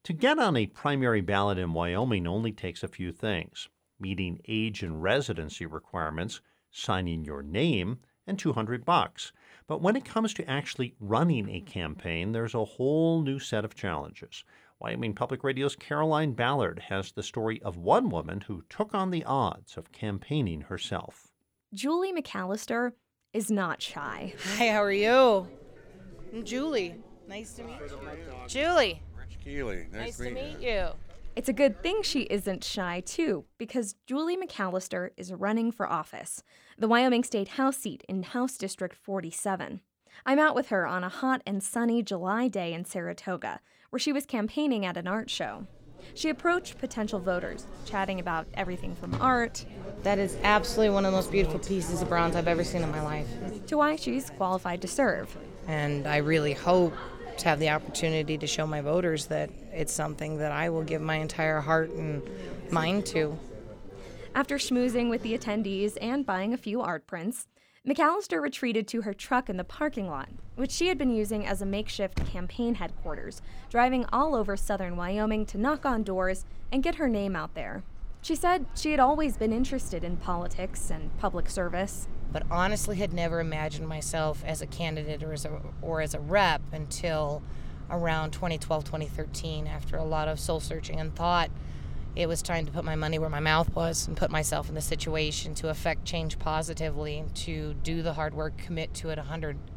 To get on a primary ballot in Wyoming only takes a few things: meeting age and residency requirements, signing your name, and $200. But when it comes to actually running a campaign, there's a whole new set of challenges. Wyoming Public Radio's Caroline Ballard has the story of one woman who took on the odds of campaigning herself. Julie McAllister is not shy. Hi, how are you? I'm Julie. Nice to meet you. Julie. Rich Keeley. Nice to meet you. It's a good thing she isn't shy, too, because Julie McAllister is running for office, the Wyoming State House seat in House District 47. I'm out with her on a hot and sunny July day in Saratoga, where she was campaigning at an art show. She approached potential voters, chatting about everything from art. That is absolutely one of the most beautiful pieces of bronze I've ever seen in my life. To why she's qualified to serve. And I really hope to have the opportunity to show my voters that it's something that I will give my entire heart and mind to. After schmoozing with the attendees and buying a few art prints, McAllister retreated to her truck in the parking lot, which she had been using as a makeshift campaign headquarters, driving all over southern Wyoming to knock on doors and get her name out there. She said she had always been interested in politics and public service, but honestly had never imagined myself as a candidate or as a rep until around 2012, 2013, after a lot of soul searching, and thought it was time to put my money where my mouth was and put myself in the situation to affect change positively, to do the hard work, commit to it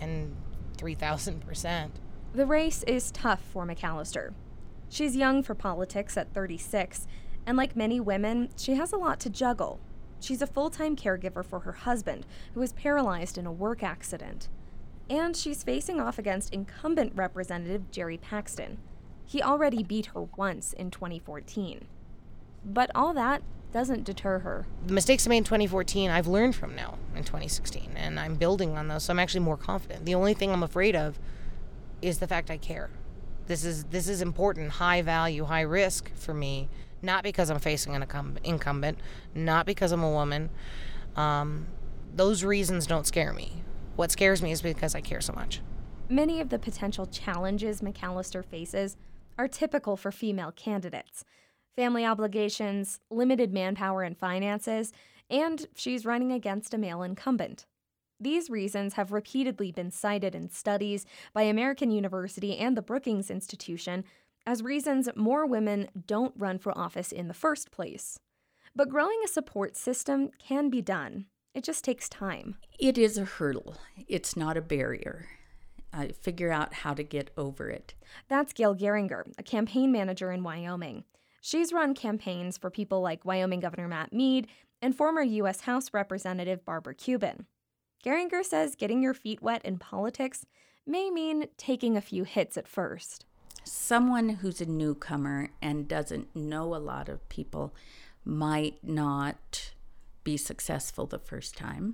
103,000%. The race is tough for McAllister. She's young for politics at 36, and like many women, she has a lot to juggle. She's a full-time caregiver for her husband, who was paralyzed in a work accident. And she's facing off against incumbent Representative Jerry Paxton. He already beat her once in 2014. But all that doesn't deter her. The mistakes I made in 2014, I've learned from now in 2016, and I'm building on those, so I'm actually more confident. The only thing I'm afraid of is the fact I care. This is important, high value, high risk for me, not because I'm facing an incumbent, not because I'm a woman. Those reasons don't scare me. What scares me is because I care so much. Many of the potential challenges McAllister faces are typical for female candidates. Family obligations, limited manpower and finances, and she's running against a male incumbent. These reasons have repeatedly been cited in studies by American University and the Brookings Institution as reasons more women don't run for office in the first place. But growing a support system can be done. It just takes time. It is a hurdle. It's not a barrier. Figure out how to get over it. That's Gail Geringer, a campaign manager in Wyoming. She's run campaigns for people like Wyoming Governor Matt Mead and former U.S. House Representative Barbara Cuban. Geringer says getting your feet wet in politics may mean taking a few hits at first. Someone who's a newcomer and doesn't know a lot of people might not be successful the first time,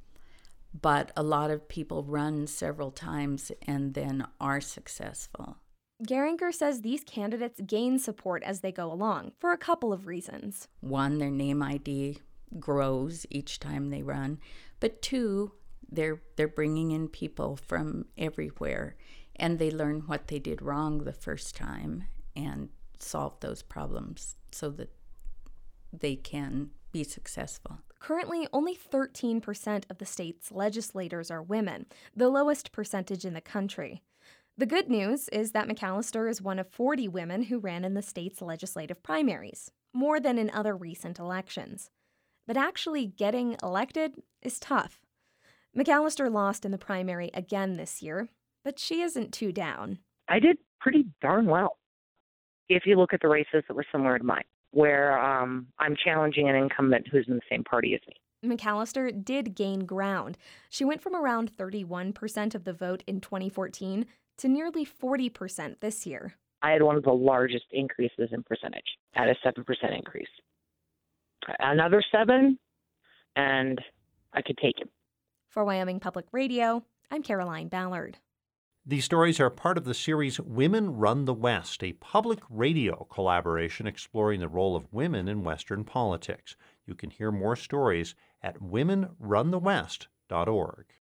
but a lot of people run several times and then are successful. Geringer says these candidates gain support as they go along for a couple of reasons. One, their name ID grows each time they run, but two, they're bringing in people from everywhere, and they learn what they did wrong the first time and solve those problems so that they can be successful. Currently, only 13% of the state's legislators are women, the lowest percentage in the country. The good news is that McAllister is one of 40 women who ran in the state's legislative primaries, more than in other recent elections. But actually getting elected is tough. McAllister lost in the primary again this year, but she isn't too down. I did pretty darn well, if you look at the races that were similar to mine, where I'm challenging an incumbent who's in the same party as me. McAllister did gain ground. She went from around 31% of the vote in 2014 to nearly 40% this year. I had one of the largest increases in percentage, at a 7% increase. Another 7, and I could take it. For Wyoming Public Radio, I'm Caroline Ballard. These stories are part of the series Women Run the West, a public radio collaboration exploring the role of women in Western politics. You can hear more stories at womenrunthewest.org.